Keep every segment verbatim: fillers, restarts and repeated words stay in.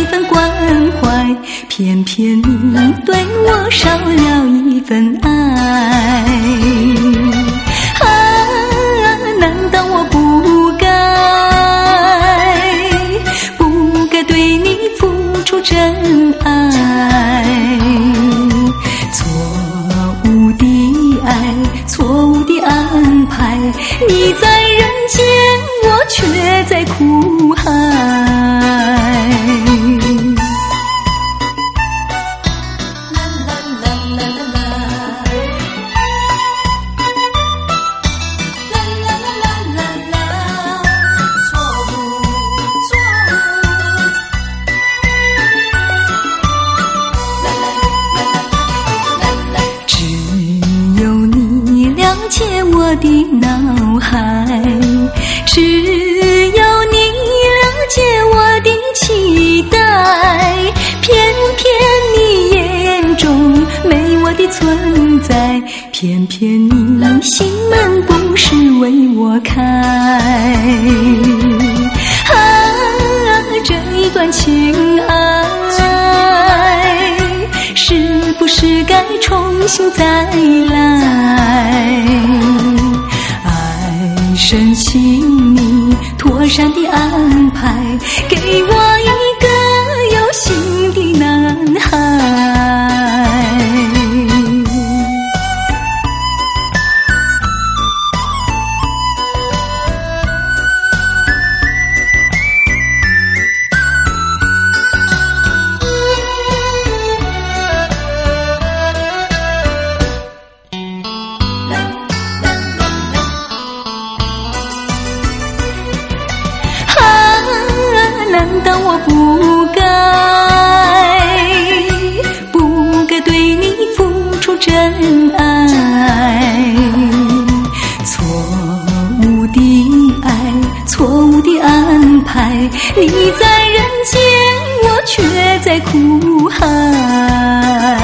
份关怀，偏偏你对我少了一份爱。啊，难道我不该不该对你付出真爱？错误的爱，错误的安排，你在人间，我却在苦海。我的脑海，只有你了解我的期待，偏偏你眼中没我的存在，偏偏你心门不是为我开。啊，这一段情爱是不是该重新再来？深情你妥善的安排，给我一个有心的男孩。难道我不该不该对你付出真爱？错误的爱，错误的安排，你在人间，我却在苦海。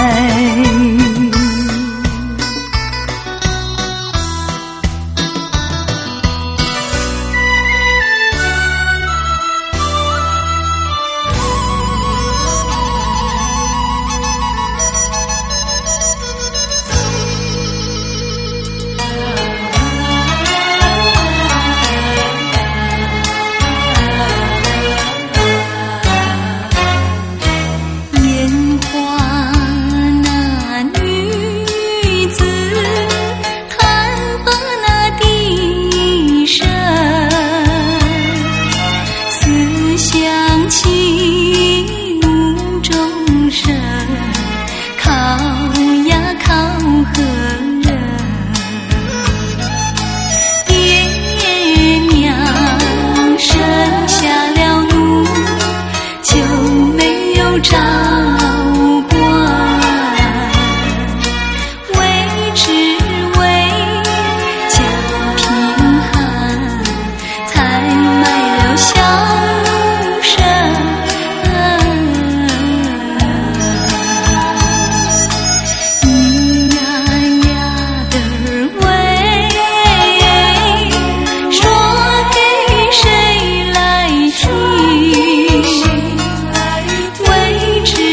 为知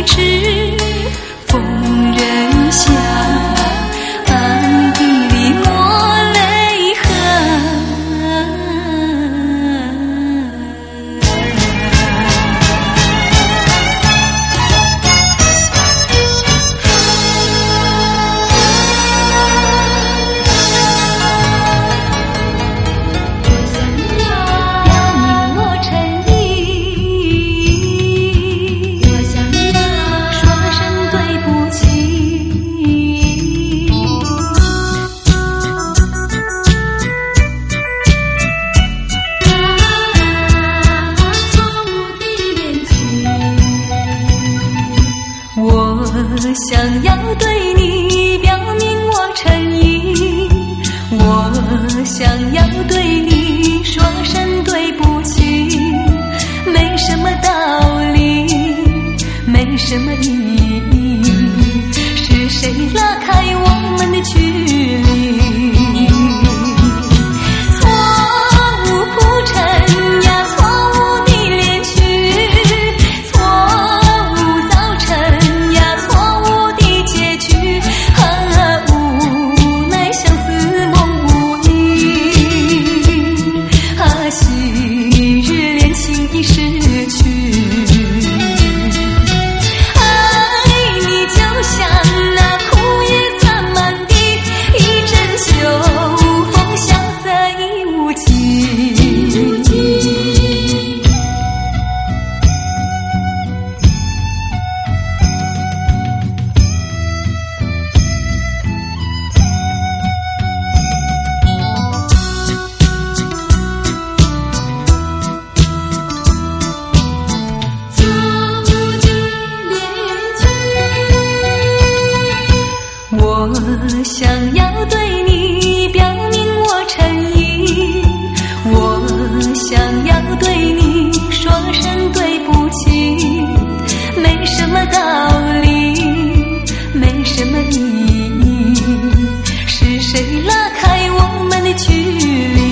痴，疯人下，暗地里抹泪痕。我想要对你表明我诚意，我想要对你说声对不起，没什么道理，没什么意义，是谁拉开我们的距离？我想要对你表明我诚意，我想要对你说声对不起，没什么道理，没什么意义，是谁拉开我们的距离？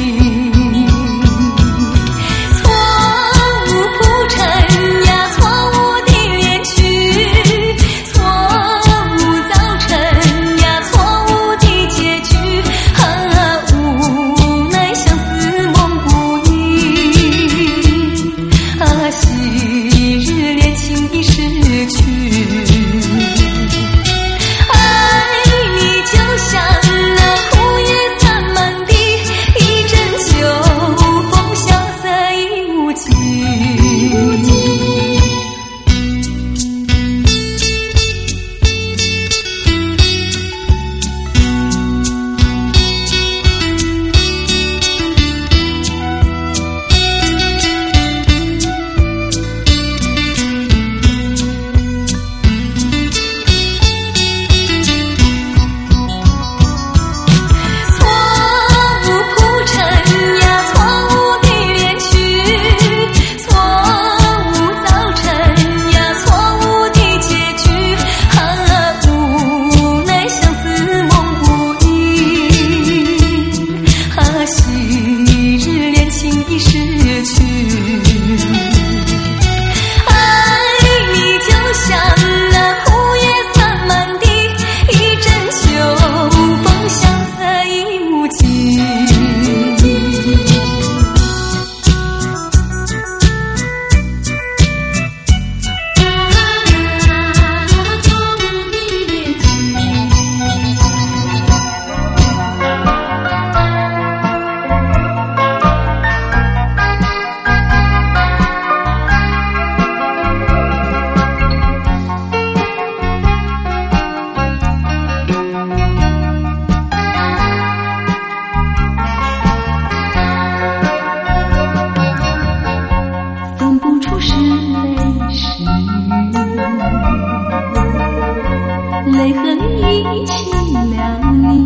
泪痕遗弃了你，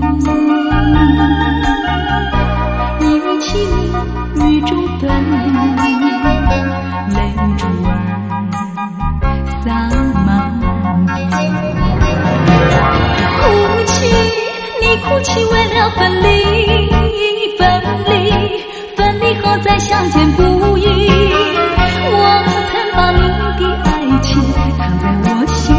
遗弃你雨中的你，泪珠洒满地。哭泣，你哭泣为了分离，分离，分离后再相见不易。我曾把你的爱情藏在我心。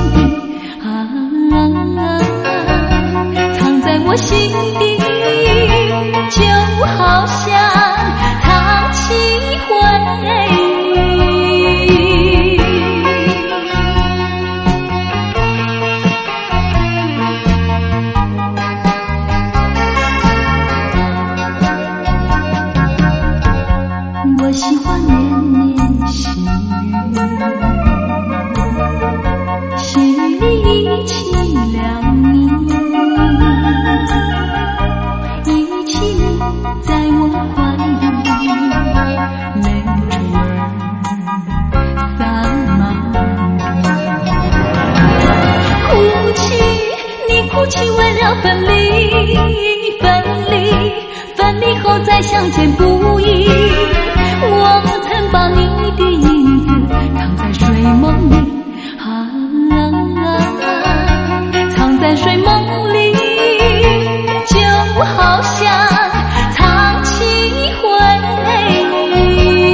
泣为了分离，分离，分离后再相见不易。我曾把你的影子藏在睡梦里，啊啊啊，藏在睡梦里，就好像藏起回忆。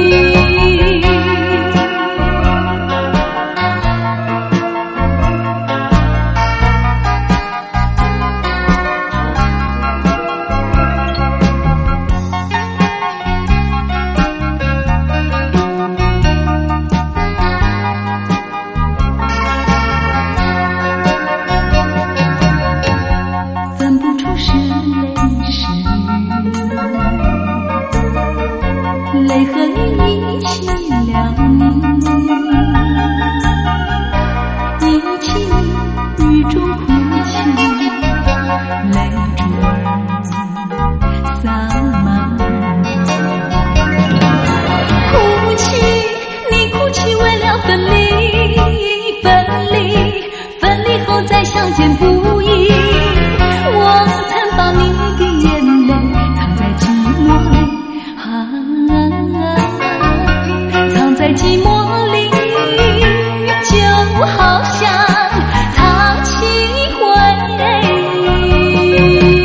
泪和你一起了你，一起雨中哭泣，泪珠儿洒满地。哭泣，你哭泣为了分离，分离，分离后再相见不易。我曾把你的眼泪藏在寂寞里，藏在寂寞里，就好像藏起回忆。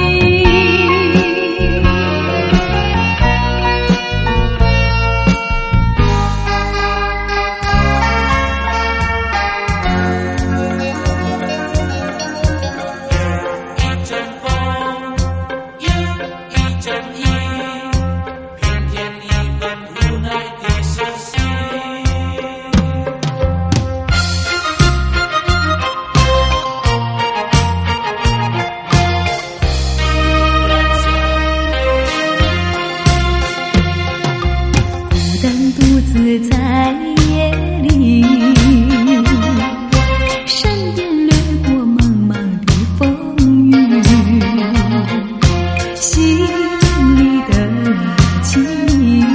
一阵风，又一阵雨，偏偏一份无奈的消息。 孤单独自在夜里，身边掠过茫茫的风雨，心里的记忆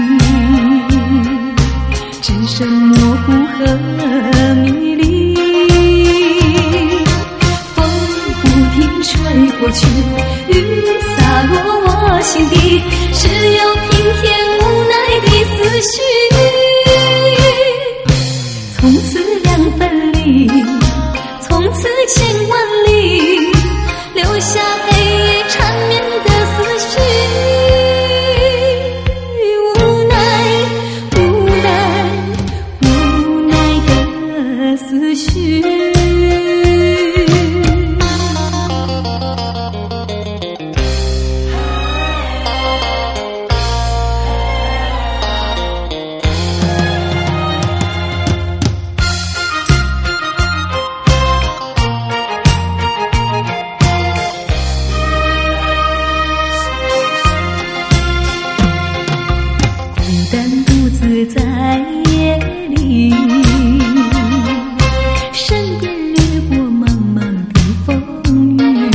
只剩模糊和迷离。风不停吹过去，雨洒落我心底，只有平添无奈的思绪。从此两分离，从此千万里，留下黑夜缠绵的思绪。无奈，无奈，无奈的思绪。孤单独自在夜里，身边掠过茫茫的风雨，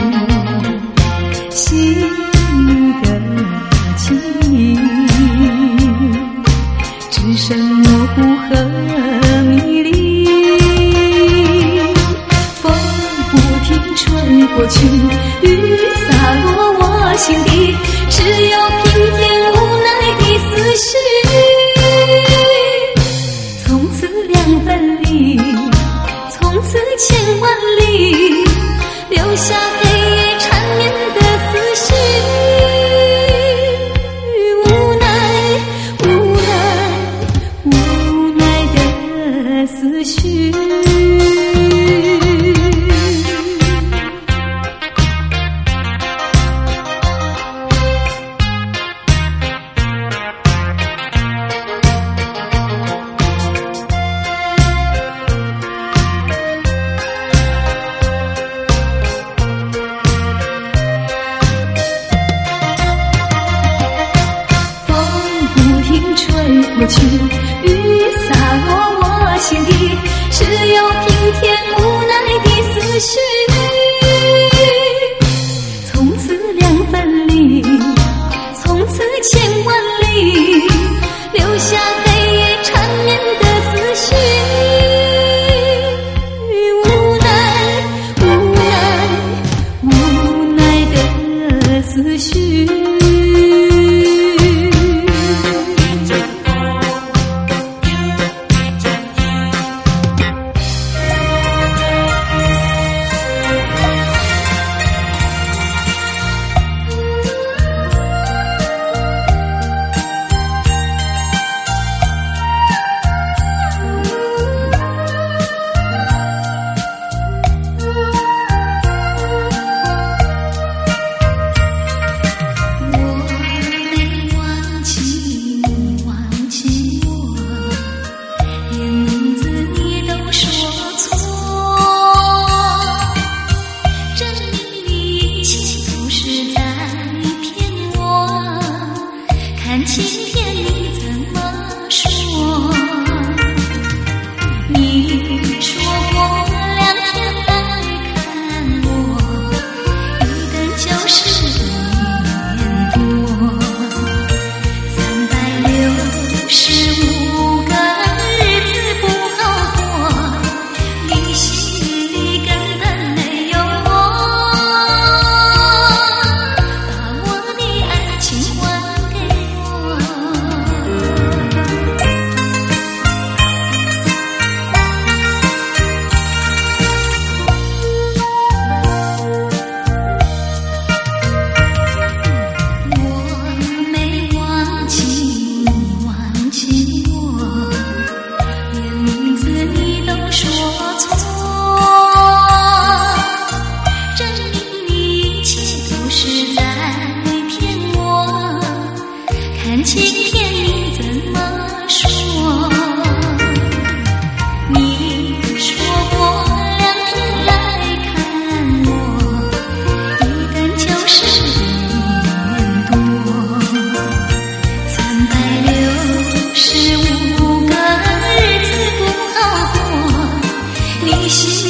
心里的记忆只剩模糊和迷离。风不停吹过去，雨洒落我心底，只有平添无奈的思绪。从此两分离，从此千万里，留下黑夜缠绵的思绪。无奈，无奈，无奈的思绪。过去，雨洒落我心底，只有平添无奈的思绪。从此两分离，从此千万里，留下黑夜缠绵的思绪。无奈，无奈，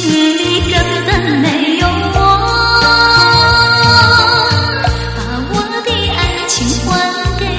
里根本没有我，把我的爱情还给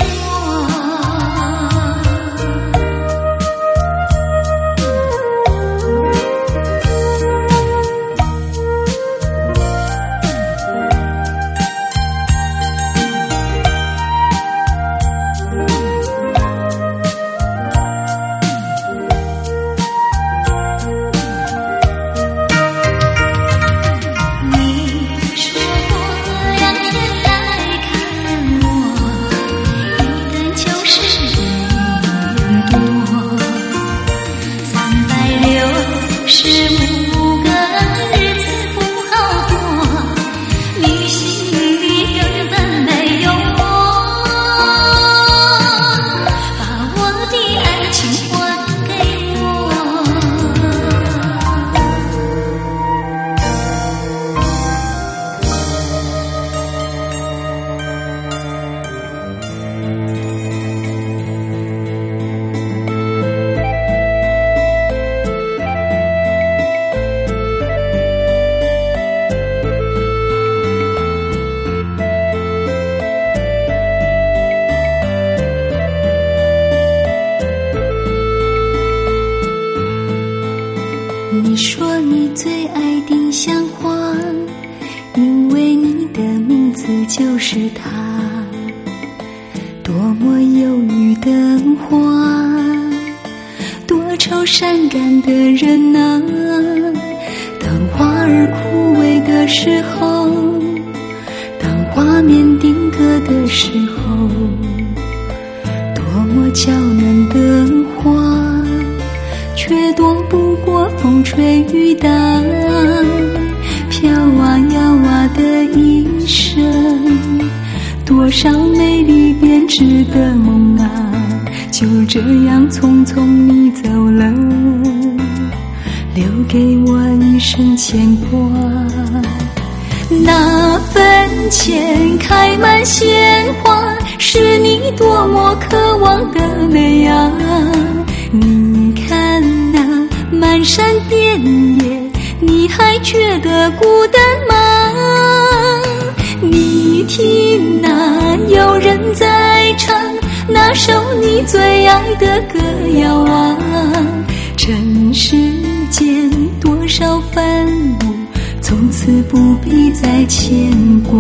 你说你最爱丁香花，因为你的名字就是它。多么忧郁的花，多愁善感的人啊。当花儿枯萎的时候，当画面定格的时候，多么娇嫩的花，却躲不过风吹雨打，飘啊摇啊的一生，多少美丽编织的梦啊，就这样匆匆你走了，留给我一生牵挂。那坟前开满鲜花，是你多么渴望的美啊。你看那漫山遍野，你还觉得孤单吗？你听那有人在唱那首你最爱的歌谣啊。尘世间多少烦恼，从此不必再牵挂。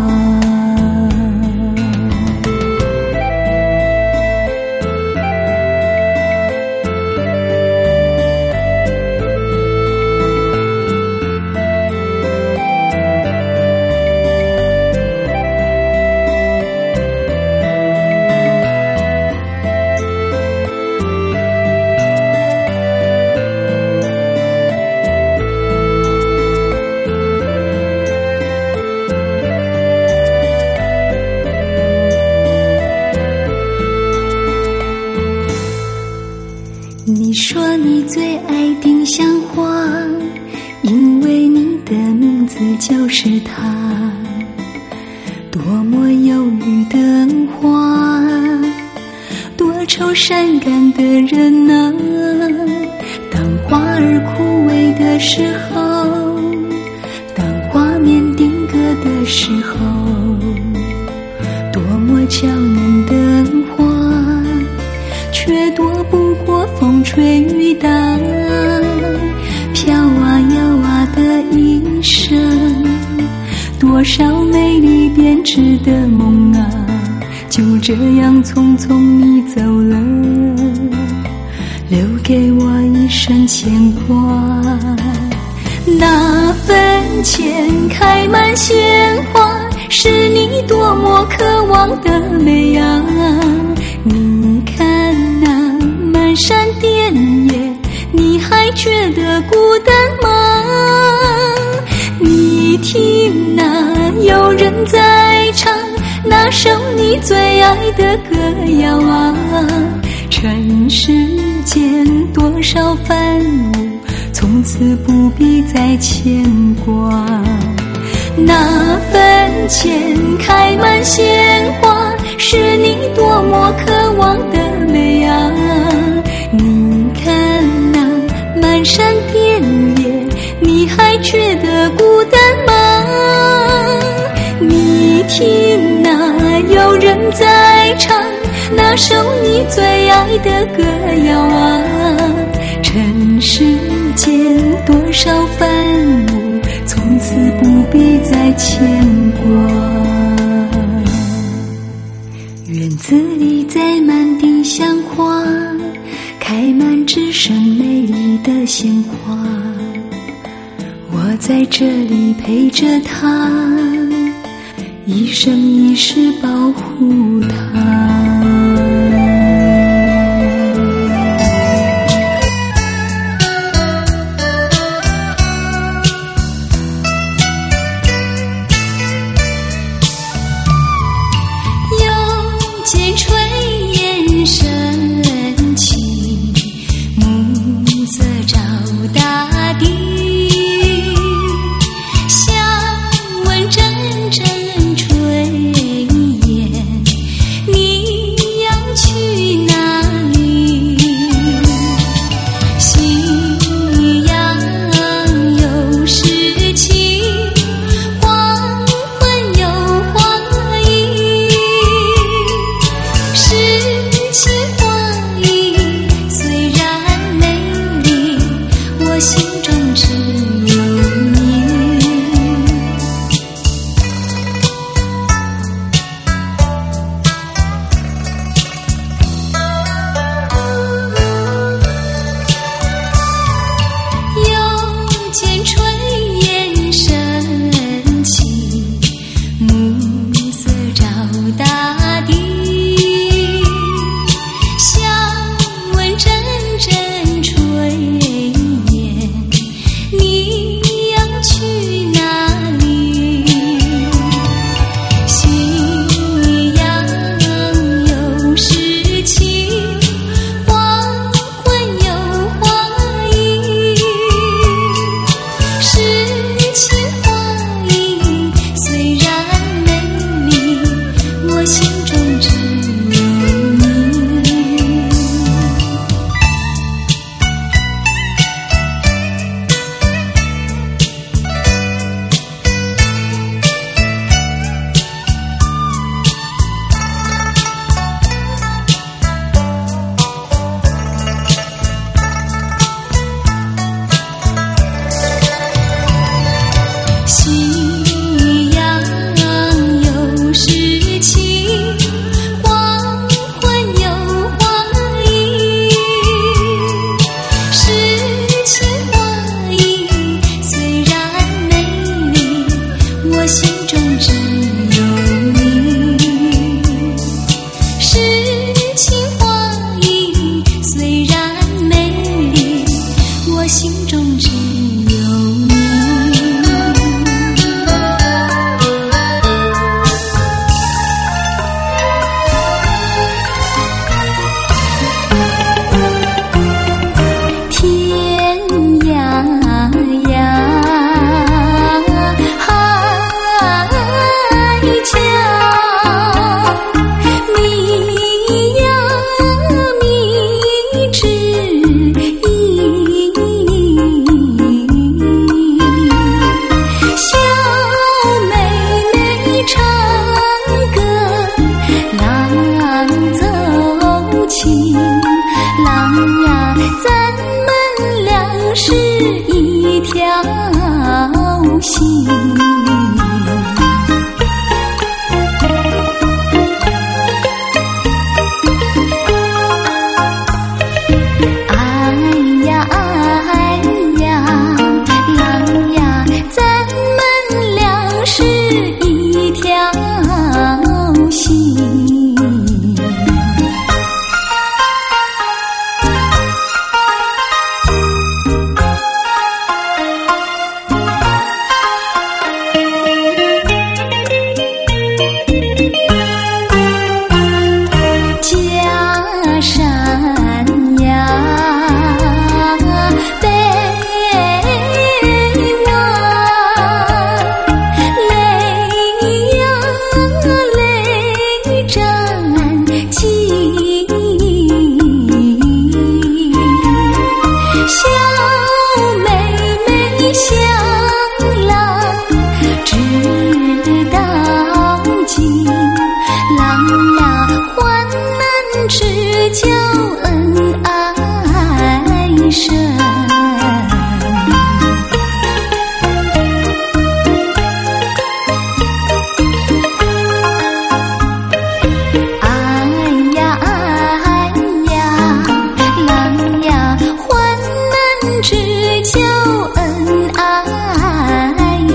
你说你最爱丁香花，因为你的名字就是它。多么忧郁的花，多愁善感的人啊。当花儿枯萎的时候，当画面定格的时候，多么娇嫩的花，却躲不过风吹雨打，飘啊摇啊的一生，多少美丽编织的梦啊，就这样匆匆你走了，留给我一生牵挂。那坟前开满鲜花，是你多么渴望的美啊。你看那漫山遍野，你还觉得孤单吗？你听那有人在唱那首你最爱的歌谣啊。尘世间多少烦恼，从此不必再牵挂。那坟前开满鲜花，是你多么渴望的美啊。你看那漫山遍野，你有人在唱那首你最爱的歌谣啊。尘世间多少烦恼，从此不必再牵挂。院子里栽满地香花，开满只剩美丽的鲜花。我在这里陪着她，一生一世保护她。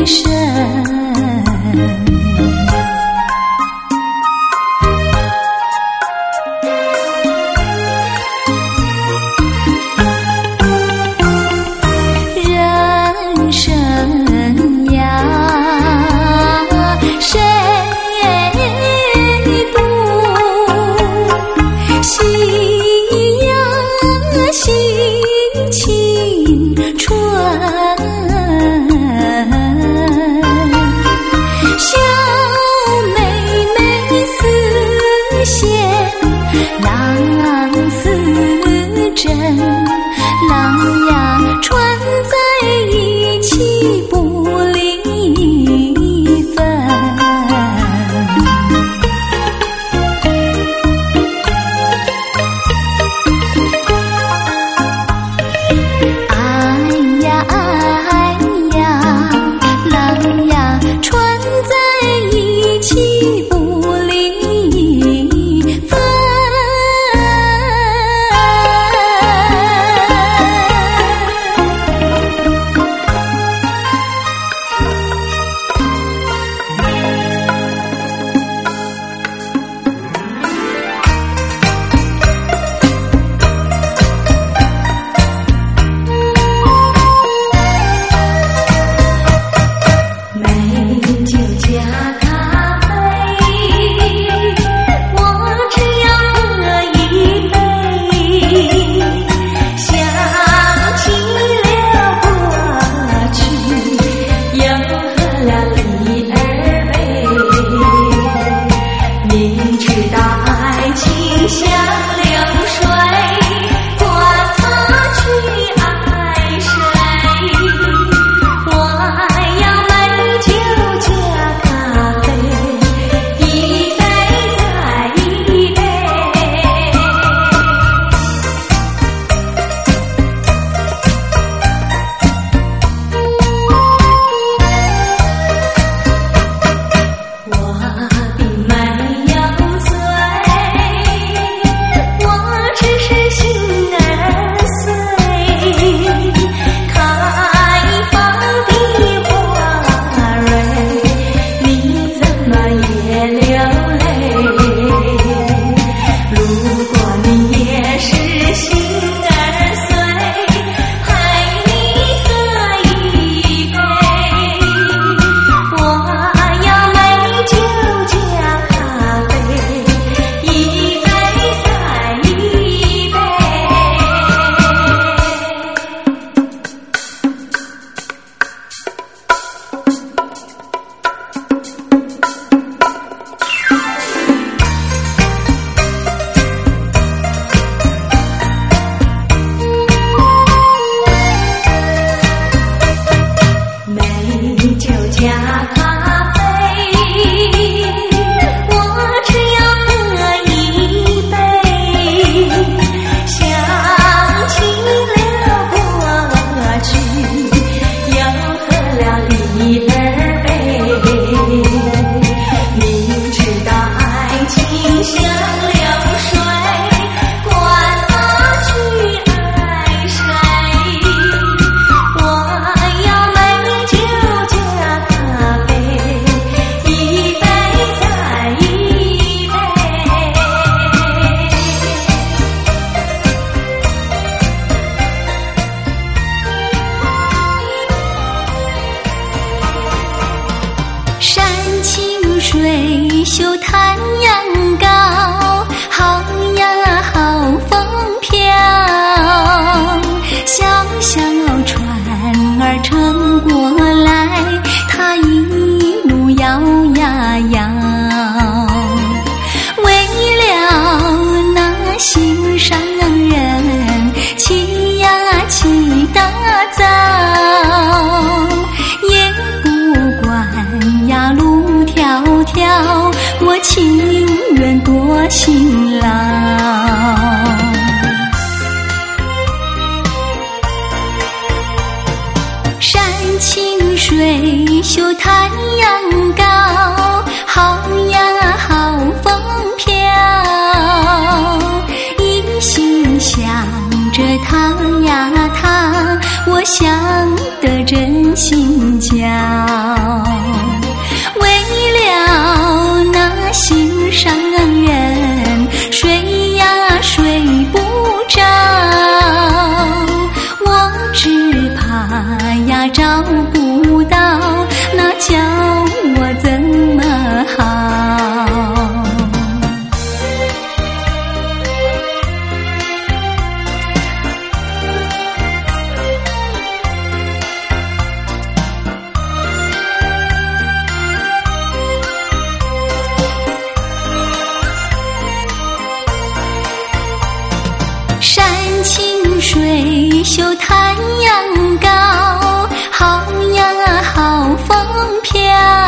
勤劳。山清水秀太阳高，好呀好风飘，一心想着他呀他，我想得真心焦。 角，为了那心上人，睡呀睡不着，我只怕呀找不到，那叫我怎么好？山清水秀太阳高，好呀好风飘，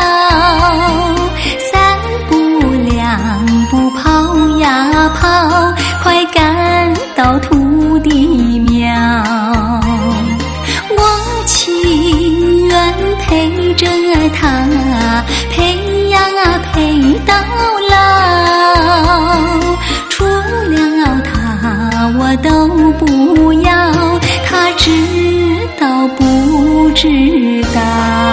三步两步跑呀跑，快赶到土地庙。我情愿陪着他，陪呀陪到老，除了他我都不要，他知道不知道？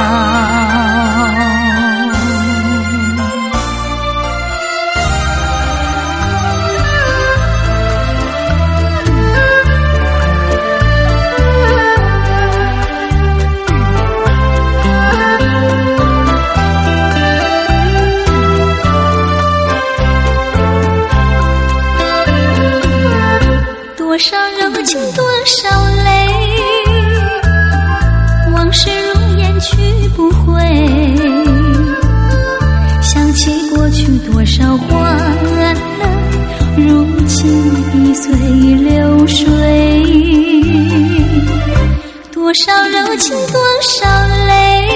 多少柔情多少泪，往事如烟去不回，想起过去多少欢乐，如今已随流水。多少柔情多少泪，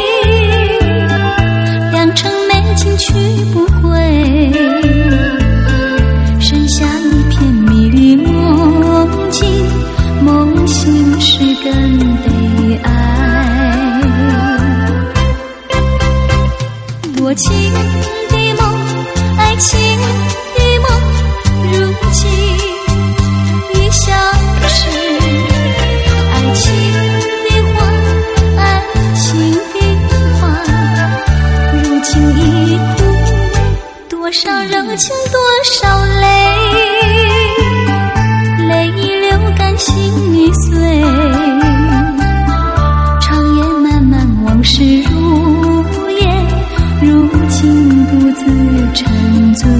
良辰美景去不回，剩下一片迷离梦境，梦醒时更悲哀。多情的梦，爱情的梦，如今已消失。爱情的花，爱情的花，如今已枯萎。多少柔情多少泪，泪流干心已碎，长夜漫漫往事如烟，如今独自沉醉。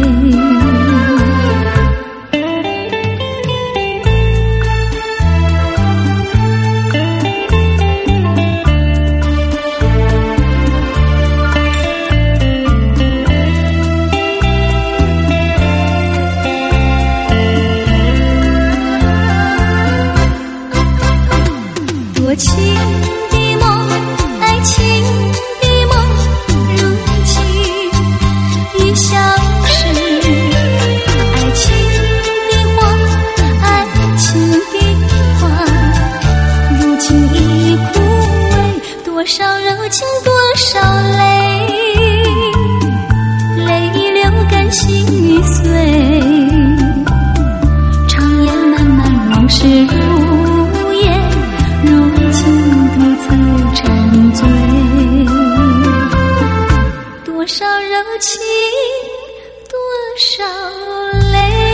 多情的梦，爱情的梦，如今已消失。爱情的花，爱情的花，如今已枯萎。多少柔情多少泪，泪流干心已碎，长夜漫漫往事如烟，如今独自沉醉。多少柔情多少泪。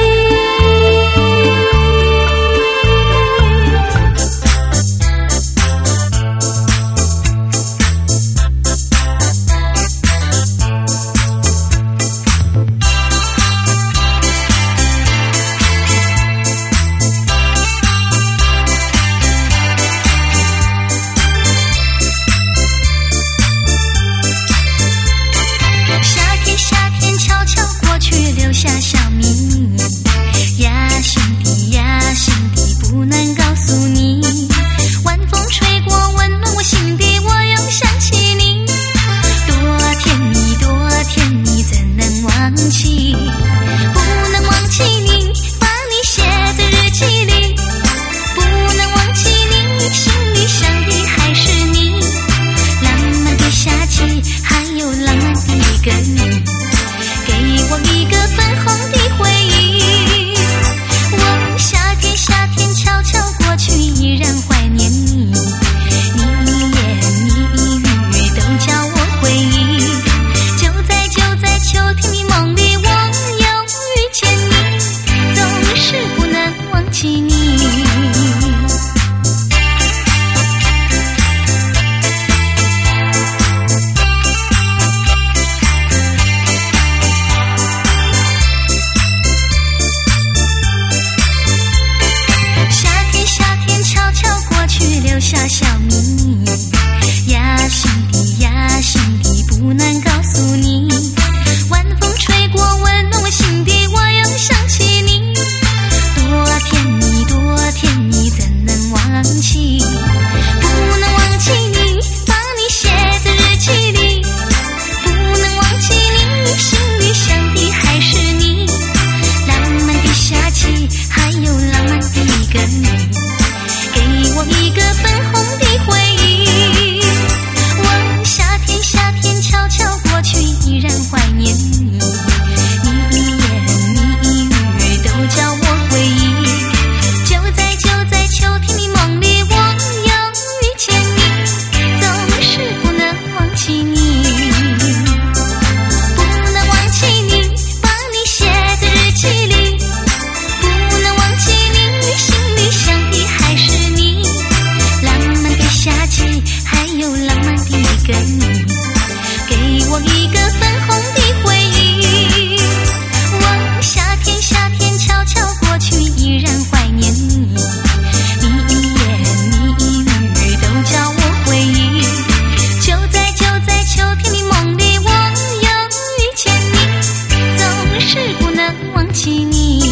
个你，给我一个粉红的回忆。我夏天夏天悄悄过去，依然怀念你，你一言你一语都叫我回忆。就在就在秋天的梦里，我又遇见你，总是不能忘记你。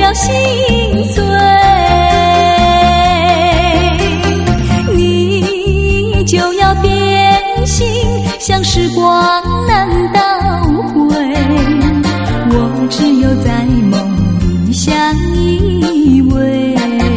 了心碎。你就要变心，像时光难倒回，我只有在梦里相依偎。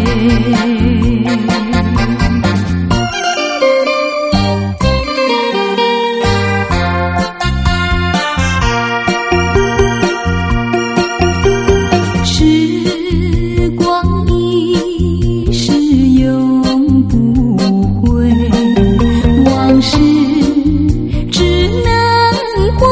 时光一逝永不回，往事只能回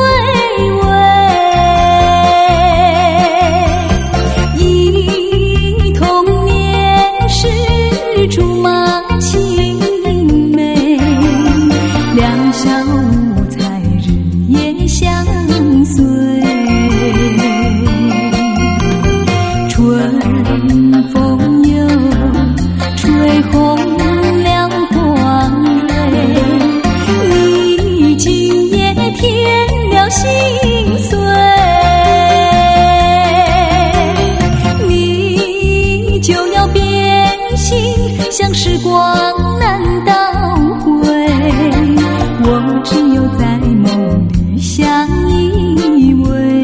味。忆童年时竹马青梅，两小无猜日夜相随。春风又吹红了黄蕊，你今夜添了心碎。你就要变心，像时光难倒回，我只有在梦里相依偎。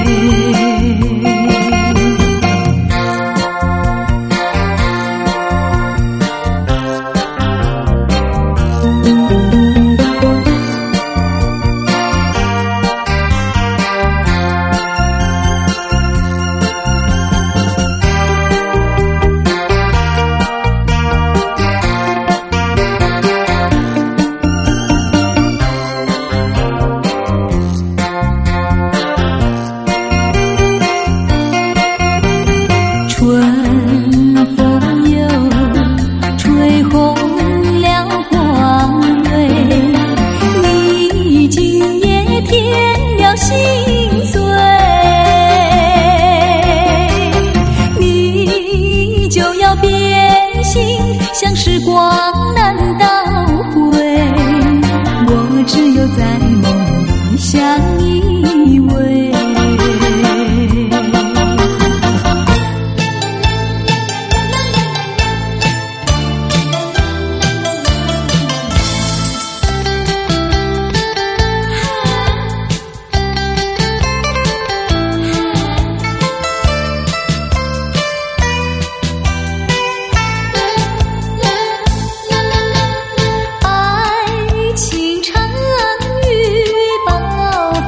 春风又吹红了黄蕊，你今夜添了心碎。你就要变心，像时光难倒回，我只有在梦里相依偎。爱情长与宝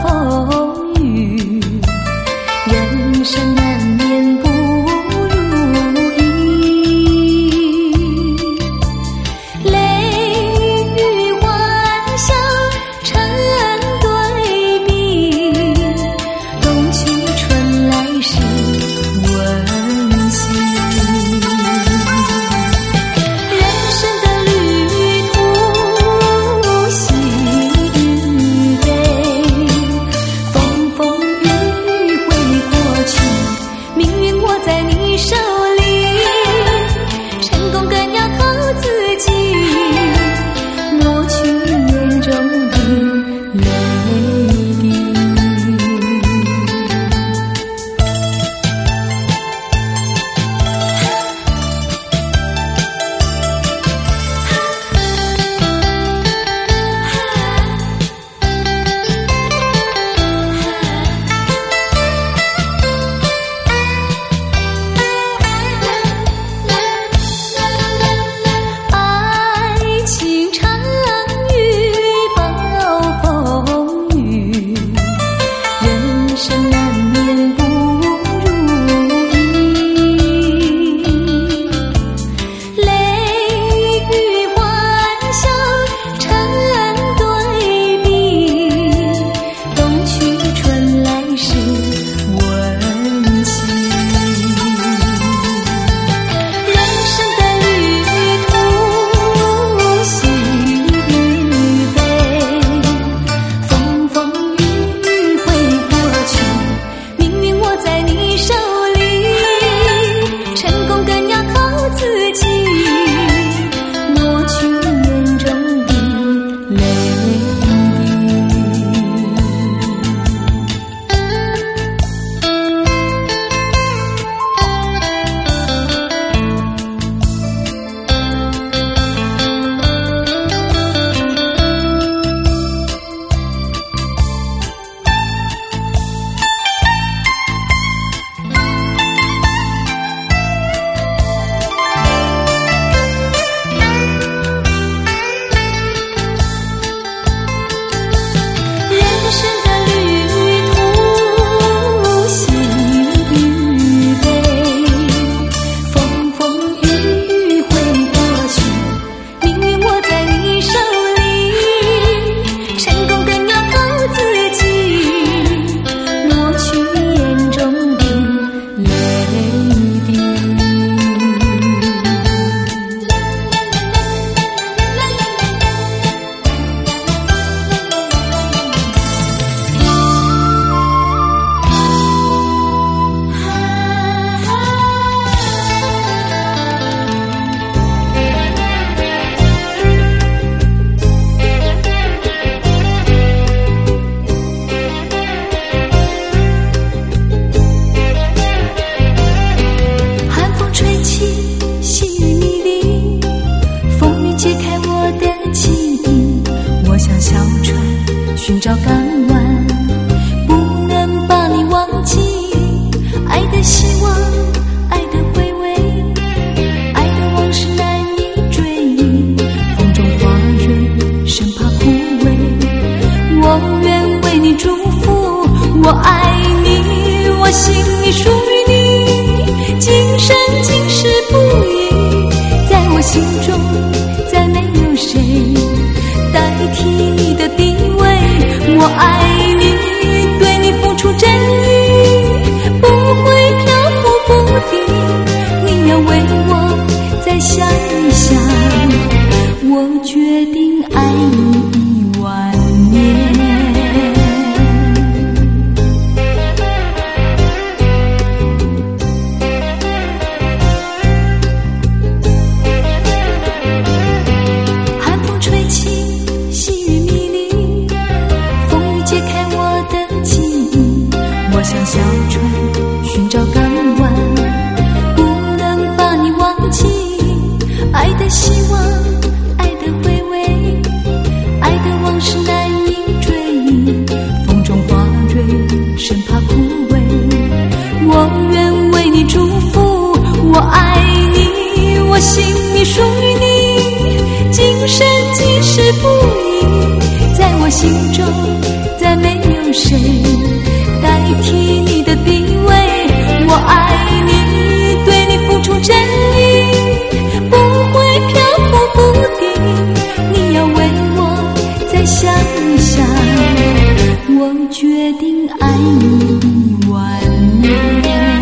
川寻找港湾，不能把你忘记。爱的希望，爱的回味，爱的往事难以追忆，风中花蕊生怕枯萎。我愿为你祝福，我爱你，我心里属于你，今生今世不移，在我心中再没有谁代替你的地位。我爱你，对你付出真意，不会漂浮不定，你要为我再想一想，我决定爱你一万年。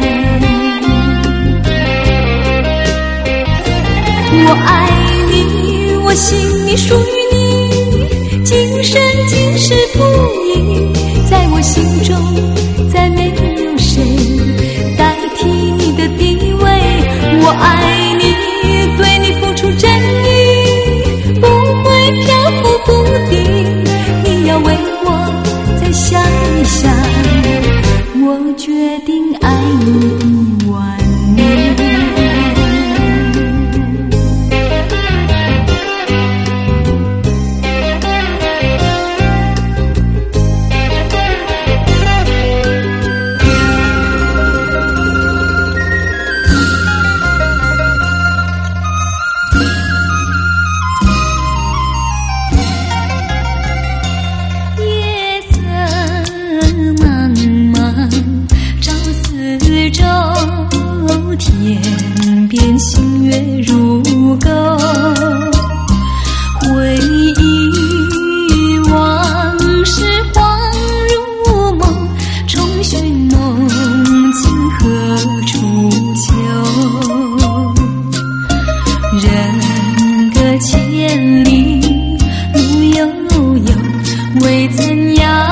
我爱你，我心里属于你，今生今世不移，在我心中再没有谁代替你的地位。我爱你，对你付出真意，不会漂浮不定，你要为我再想一想，我决定爱你一万年。天边星月如钩，回忆往事恍如梦，重寻梦境何处求？人隔千里路悠悠，未曾遥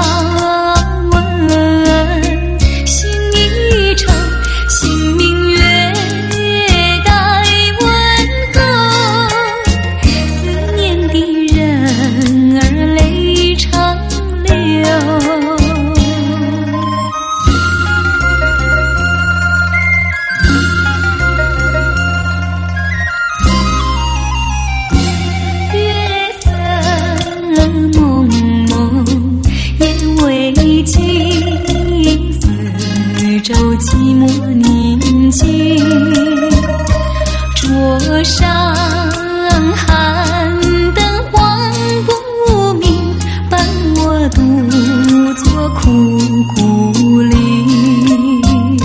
问，心一程，心明月周寂寞宁静，桌上寒灯晃不明，伴我独坐枯骨林。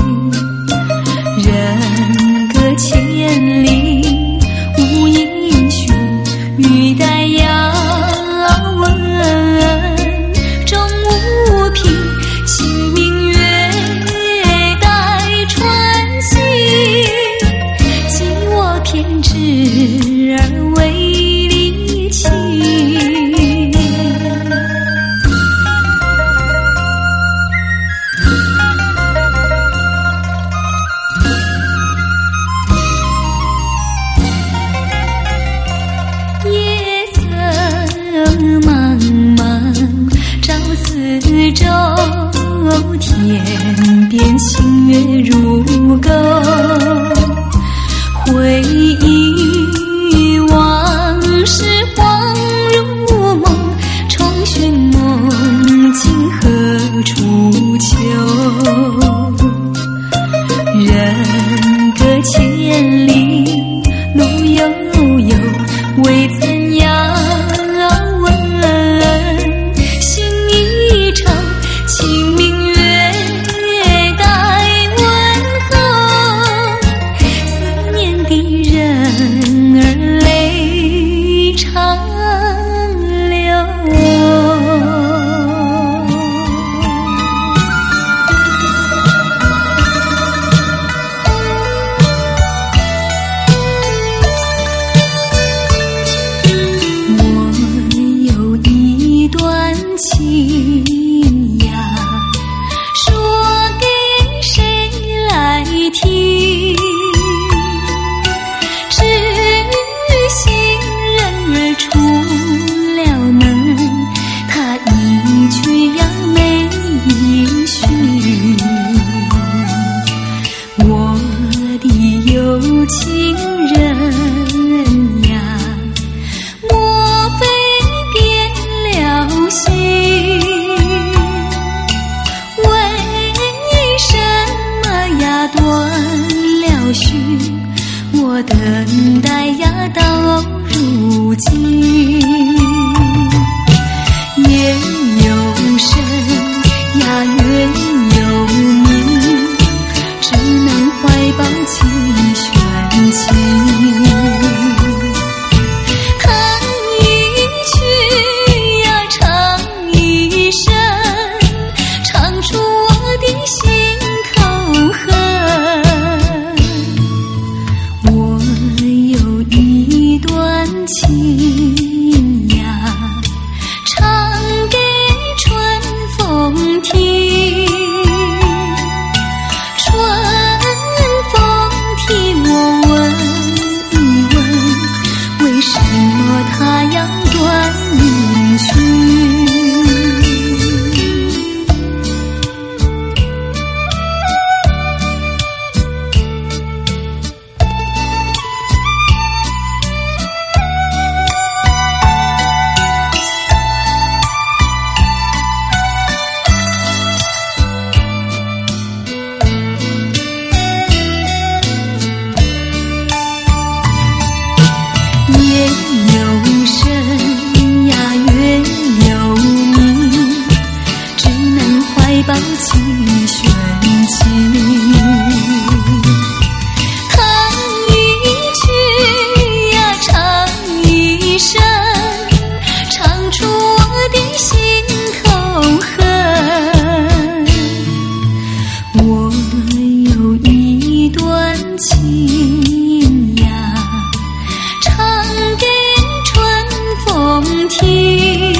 人隔千里无音讯，欲待遥问，终无凭，心明月偏执而为离弃，夜色茫茫照四周，天边星月如钩，回忆往事恍如梦，重寻梦境何处求？人隔千里路悠悠，未曾遥问，心一程，清明月待问候。 情人呀，莫非变了心？为什么呀断了续？我等待呀到如今，夜有深呀月有明，只能怀抱起悬情。弹一曲呀唱一声，唱出我的心头恨。我有一段情呀，唱给春风听。春风替我问一问，为什么它要断离去？夜有深呀月有明，只能怀抱起悬情。弹一曲呀唱一声，唱出我的心头恨。我有一段情呀，唱给春风听。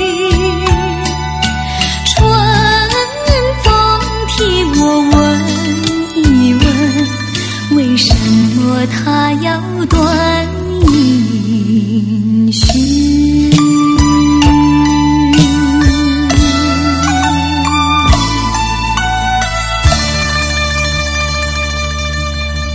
春风替我问一问，为什么它要断一